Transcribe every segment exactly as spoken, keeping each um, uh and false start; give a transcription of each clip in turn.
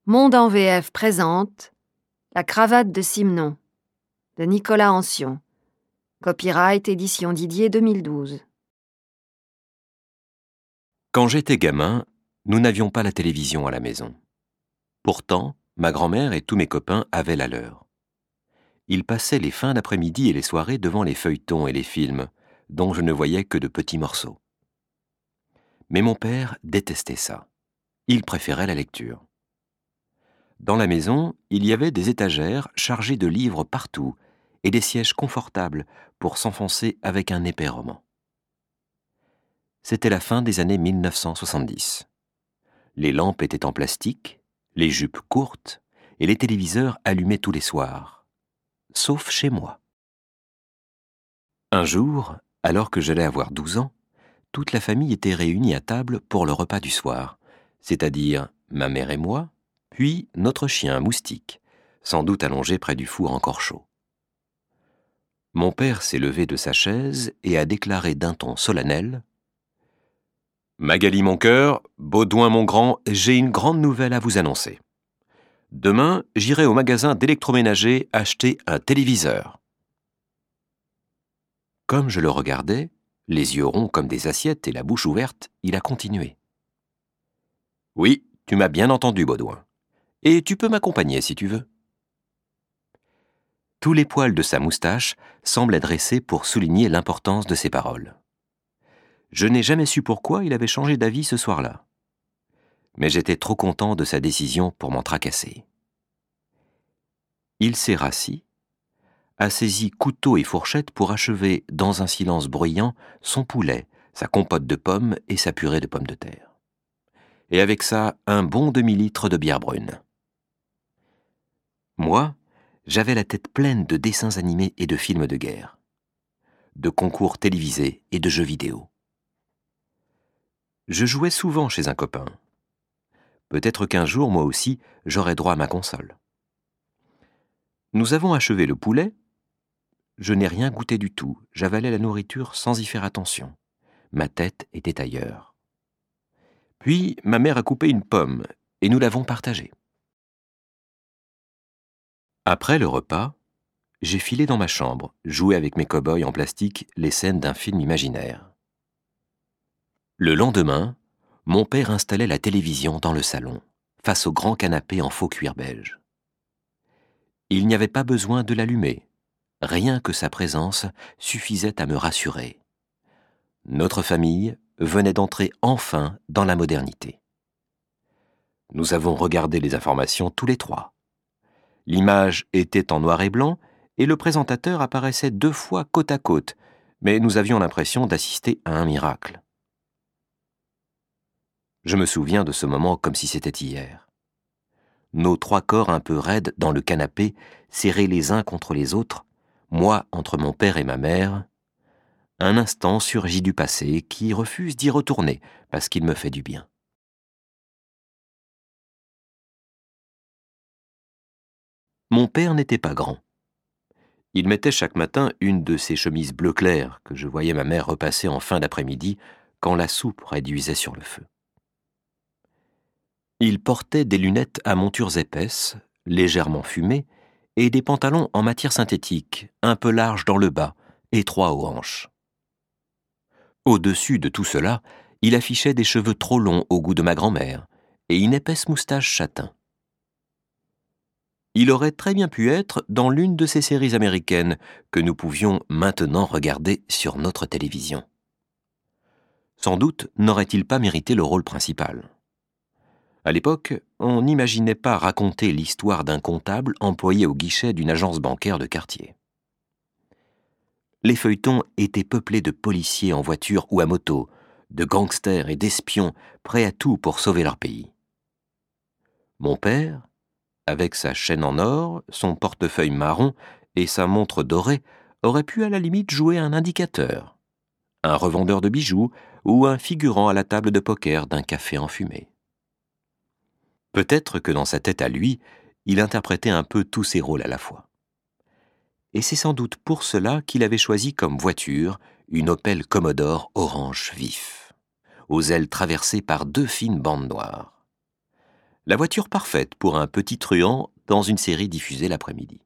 Monde en V F présente La cravate de Simenon de Nicolas Ancion. Copyright édition Didier deux mille douze. Quand j'étais gamin, nous n'avions pas la télévision à la maison. Pourtant, ma grand-mère et tous mes copains avaient la leur. Ils passaient les fins d'après-midi et les soirées devant les feuilletons et les films, dont je ne voyais que de petits morceaux. Mais mon père détestait ça. Il préférait la lecture. Dans la maison, il y avait des étagères chargées de livres partout et des sièges confortables pour s'enfoncer avec un épais roman. C'était la fin des années mille neuf cent soixante-dix. Les lampes étaient en plastique, les jupes courtes, et les téléviseurs allumés tous les soirs. Sauf chez moi. Un jour, alors que j'allais avoir douze ans, toute la famille était réunie à table pour le repas du soir, c'est-à-dire ma mère et moi, puis notre chien Moustique, sans doute allongé près du four encore chaud. Mon père s'est levé de sa chaise et a déclaré d'un ton solennel : « Magali mon cœur, Baudouin mon grand, j'ai une grande nouvelle à vous annoncer. Demain, j'irai au magasin d'électroménager acheter un téléviseur. » Comme je le regardais, les yeux ronds comme des assiettes et la bouche ouverte, il a continué. « Oui, tu m'as bien entendu, Baudouin. Et tu peux m'accompagner si tu veux. » Tous les poils de sa moustache semblaient dressés pour souligner l'importance de ses paroles. Je n'ai jamais su pourquoi il avait changé d'avis ce soir-là. Mais j'étais trop content de sa décision pour m'en tracasser. Il s'est rassis, a saisi couteau et fourchette pour achever, dans un silence bruyant, son poulet, sa compote de pommes et sa purée de pommes de terre. Et avec ça, un bon demi-litre de bière brune. Moi, j'avais la tête pleine de dessins animés et de films de guerre, de concours télévisés et de jeux vidéo. Je jouais souvent chez un copain. Peut-être qu'un jour, moi aussi, j'aurais droit à ma console. Nous avons achevé le poulet. Je n'ai rien goûté du tout, j'avalais la nourriture sans y faire attention. Ma tête était ailleurs. Puis, ma mère a coupé une pomme, et nous l'avons partagée. Après le repas, j'ai filé dans ma chambre, joué avec mes cow-boys en plastique les scènes d'un film imaginaire. Le lendemain, mon père installait la télévision dans le salon, face au grand canapé en faux cuir beige. Il n'y avait pas besoin de l'allumer. Rien que sa présence suffisait à me rassurer. Notre famille venait d'entrer enfin dans la modernité. Nous avons regardé les informations tous les trois. L'image était en noir et blanc et le présentateur apparaissait deux fois côte à côte, mais nous avions l'impression d'assister à un miracle. Je me souviens de ce moment comme si c'était hier. Nos trois corps un peu raides dans le canapé, serrés les uns contre les autres, moi entre mon père et ma mère. Un instant surgit du passé qui refuse d'y retourner parce qu'il me fait du bien. Mon père n'était pas grand. Il mettait chaque matin une de ces chemises bleu clair que je voyais ma mère repasser en fin d'après-midi quand la soupe réduisait sur le feu. Il portait des lunettes à montures épaisses, légèrement fumées, et des pantalons en matière synthétique, un peu larges dans le bas, étroits aux hanches. Au-dessus de tout cela, il affichait des cheveux trop longs au goût de ma grand-mère et une épaisse moustache châtain. Il aurait très bien pu être dans l'une de ces séries américaines que nous pouvions maintenant regarder sur notre télévision. Sans doute n'aurait-il pas mérité le rôle principal. À l'époque, on n'imaginait pas raconter l'histoire d'un comptable employé au guichet d'une agence bancaire de quartier. Les feuilletons étaient peuplés de policiers en voiture ou à moto, de gangsters et d'espions prêts à tout pour sauver leur pays. Mon père, avec sa chaîne en or, son portefeuille marron et sa montre dorée, aurait pu à la limite jouer un indicateur, un revendeur de bijoux ou un figurant à la table de poker d'un café enfumé. Peut-être que dans sa tête à lui, il interprétait un peu tous ses rôles à la fois. Et c'est sans doute pour cela qu'il avait choisi comme voiture une Opel Commodore orange vif, aux ailes traversées par deux fines bandes noires. La voiture parfaite pour un petit truand dans une série diffusée l'après-midi.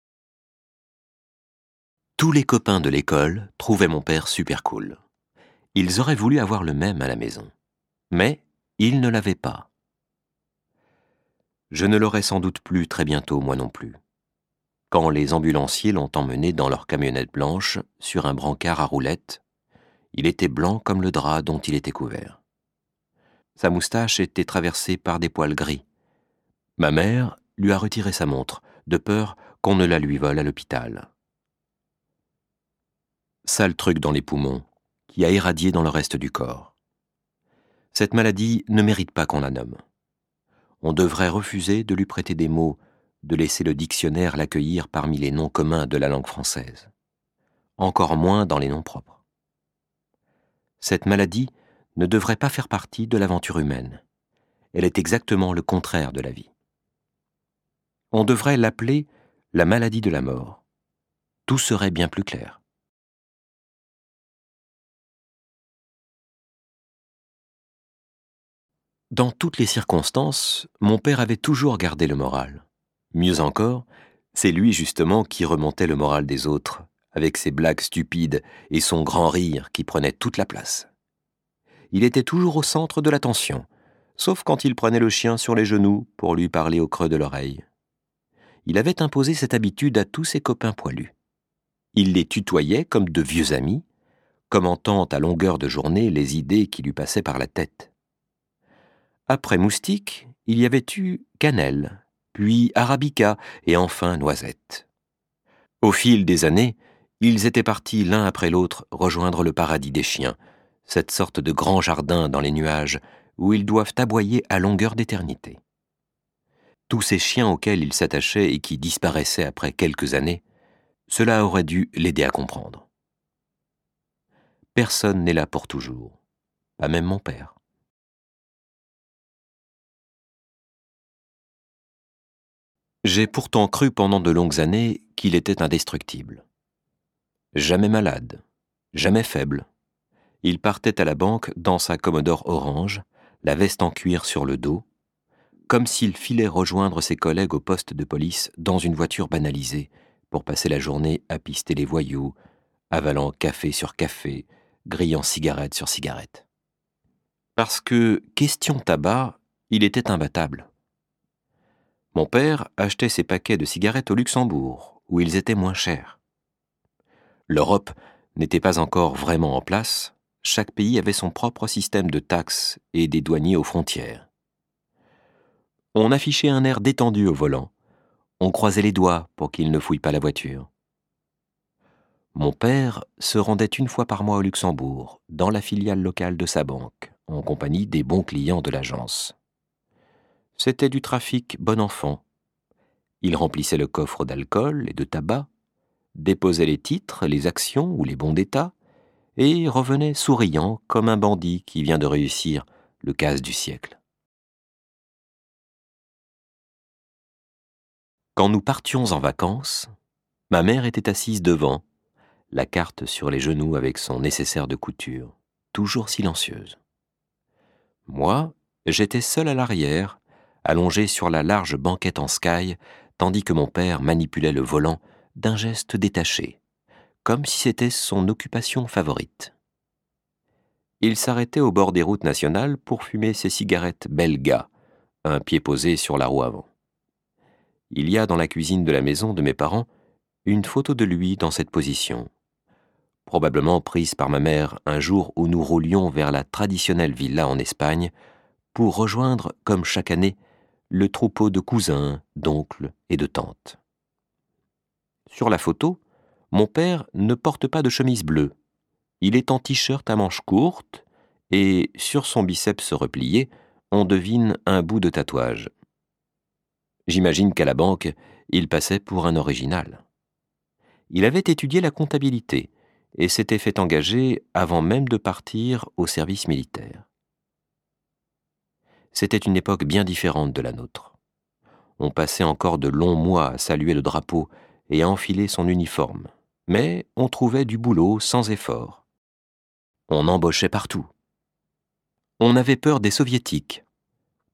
Tous les copains de l'école trouvaient mon père super cool. Ils auraient voulu avoir le même à la maison. Mais ils ne l'avaient pas. Je ne l'aurai sans doute plus très bientôt, moi non plus. Quand les ambulanciers l'ont emmené dans leur camionnette blanche sur un brancard à roulettes, il était blanc comme le drap dont il était couvert. Sa moustache était traversée par des poils gris. Ma mère lui a retiré sa montre, de peur qu'on ne la lui vole à l'hôpital. Sale truc dans les poumons, qui a irradié dans le reste du corps. Cette maladie ne mérite pas qu'on la nomme. On devrait refuser de lui prêter des mots, de laisser le dictionnaire l'accueillir parmi les noms communs de la langue française. Encore moins dans les noms propres. Cette maladie ne devrait pas faire partie de l'aventure humaine. Elle est exactement le contraire de la vie. On devrait l'appeler la maladie de la mort. Tout serait bien plus clair. Dans toutes les circonstances, mon père avait toujours gardé le moral. Mieux encore, c'est lui justement qui remontait le moral des autres, avec ses blagues stupides et son grand rire qui prenait toute la place. Il était toujours au centre de l'attention, sauf quand il prenait le chien sur les genoux pour lui parler au creux de l'oreille. Il avait imposé cette habitude à tous ses copains poilus. Il les tutoyait comme de vieux amis, commentant à longueur de journée les idées qui lui passaient par la tête. Après moustique, il y avait eu cannelle, puis arabica et enfin noisette. Au fil des années, ils étaient partis l'un après l'autre rejoindre le paradis des chiens, cette sorte de grand jardin dans les nuages où ils doivent aboyer à longueur d'éternité. Tous ces chiens auxquels ils s'attachaient et qui disparaissaient après quelques années, cela aurait dû l'aider à comprendre. Personne n'est là pour toujours, pas même mon père. J'ai pourtant cru pendant de longues années qu'il était indestructible. Jamais malade, jamais faible. Il partait à la banque dans sa Commodore orange, la veste en cuir sur le dos, comme s'il filait rejoindre ses collègues au poste de police dans une voiture banalisée pour passer la journée à pister les voyous, avalant café sur café, grillant cigarette sur cigarette. Parce que, question tabac, il était imbattable. Mon père achetait ses paquets de cigarettes au Luxembourg, où ils étaient moins chers. L'Europe n'était pas encore vraiment en place, chaque pays avait son propre système de taxes et des douaniers aux frontières. On affichait un air détendu au volant, on croisait les doigts pour qu'il ne fouille pas la voiture. Mon père se rendait une fois par mois au Luxembourg, dans la filiale locale de sa banque, en compagnie des bons clients de l'agence. C'était du trafic bon enfant. Il remplissait le coffre d'alcool et de tabac, déposait les titres, les actions ou les bons d'État, et revenait souriant comme un bandit qui vient de réussir le casse du siècle. Quand nous partions en vacances, ma mère était assise devant, la carte sur les genoux avec son nécessaire de couture, toujours silencieuse. Moi, j'étais seul à l'arrière, allongé sur la large banquette en sky, tandis que mon père manipulait le volant d'un geste détaché, comme si c'était son occupation favorite. Il s'arrêtait au bord des routes nationales pour fumer ses cigarettes Belga, un pied posé sur la roue avant. Il y a dans la cuisine de la maison de mes parents une photo de lui dans cette position, probablement prise par ma mère un jour où nous roulions vers la traditionnelle villa en Espagne pour rejoindre, comme chaque année, le troupeau de cousins, d'oncles et de tantes. Sur la photo, mon père ne porte pas de chemise bleue. Il est en t-shirt à manches courtes et, sur son biceps replié, on devine un bout de tatouage. J'imagine qu'à la banque, il passait pour un original. Il avait étudié la comptabilité et s'était fait engager avant même de partir au service militaire. C'était une époque bien différente de la nôtre. On passait encore de longs mois à saluer le drapeau et à enfiler son uniforme, mais on trouvait du boulot sans effort. On embauchait partout. On avait peur des soviétiques.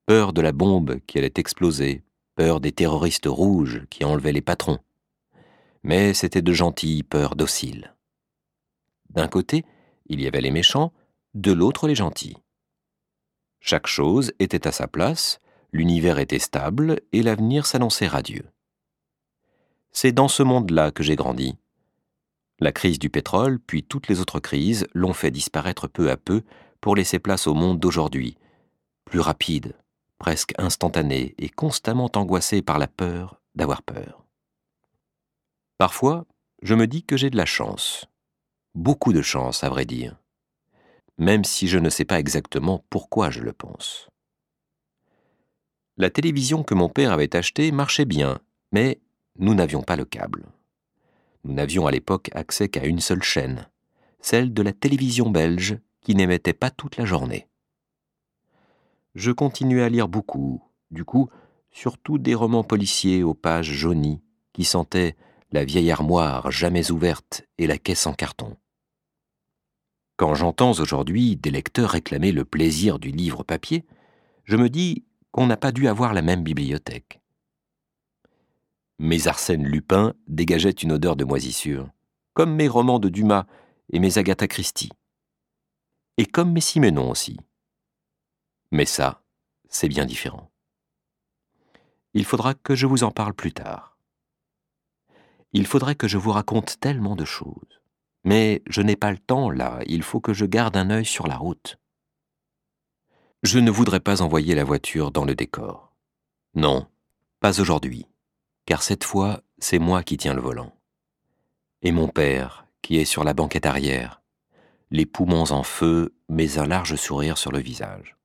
Peur de la bombe qui allait exploser, peur des terroristes rouges qui enlevaient les patrons. Mais c'était de gentilles peurs dociles. D'un côté, il y avait les méchants, de l'autre les gentils. Chaque chose était à sa place, l'univers était stable et l'avenir s'annonçait radieux. C'est dans ce monde-là que j'ai grandi. La crise du pétrole, puis toutes les autres crises, l'ont fait disparaître peu à peu pour laisser place au monde d'aujourd'hui, plus rapide, presque instantané et constamment angoissé par la peur d'avoir peur. Parfois, je me dis que j'ai de la chance. Beaucoup de chance, à vrai dire. Même si je ne sais pas exactement pourquoi je le pense. La télévision que mon père avait achetée marchait bien, mais nous n'avions pas le câble. Nous n'avions à l'époque accès qu'à une seule chaîne, celle de la télévision belge qui n'émettait pas toute la journée. Je continuais à lire beaucoup, du coup, surtout des romans policiers aux pages jaunies qui sentaient la vieille armoire jamais ouverte et la caisse en carton. Quand j'entends aujourd'hui des lecteurs réclamer le plaisir du livre papier, je me dis qu'on n'a pas dû avoir la même bibliothèque. Mes Arsène Lupin dégageaient une odeur de moisissure, comme mes romans de Dumas et mes Agatha Christie. Et comme mes Simenon aussi. Mais ça, c'est bien différent. Il faudra que je vous en parle plus tard. Il faudrait que je vous raconte tellement de choses. Mais je n'ai pas le temps, là, il faut que je garde un œil sur la route. Je ne voudrais pas envoyer la voiture dans le décor. Non, pas aujourd'hui, car cette fois, c'est moi qui tiens le volant. Et mon père, qui est sur la banquette arrière, les poumons en feu, mais un large sourire sur le visage.